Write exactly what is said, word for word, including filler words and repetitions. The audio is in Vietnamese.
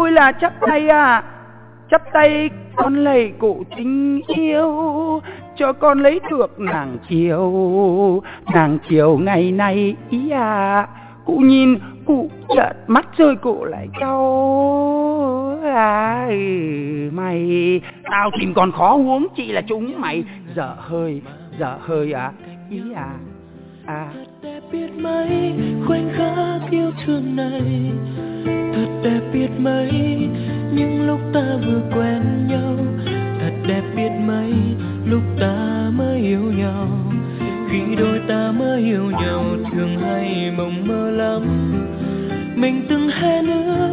ôi là chắp tay à, chắp tay con lạy cụ tình yêu, cho con lấy được nàng kiều, nàng kiều ngày nay ý à. Cụ nhìn, cụ trợn mắt rồi cụ lại cau à, mày tao tìm còn khó huống chị là chúng mày. Dở hơi, dở hơi à, ý à à. Thật đẹp biết mấy khoảnh khắc yêu thương này, thật đẹp biết mấy những lúc ta vừa quen nhau, thật đẹp biết mấy lúc ta mới yêu nhau. Khi đôi ta mới yêu nhau thường hay mộng mơ lắm, mình từng hẹn ước